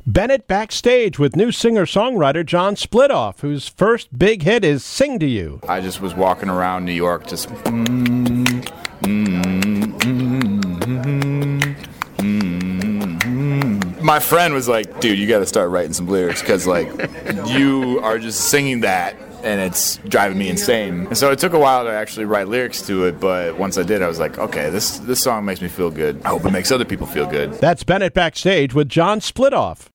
Bennett backstage with new singer-songwriter John Splitoff, whose first big hit is Sing to You. I just was walking around New York just... My friend was like, dude, you got to start writing some lyrics because, like, you are just singing that and it's driving me insane. And so it took a while to actually write lyrics to it, but once I did, I was like, okay, this song makes me feel good. I hope it makes other people feel good. That's Bennett backstage with John Splitoff.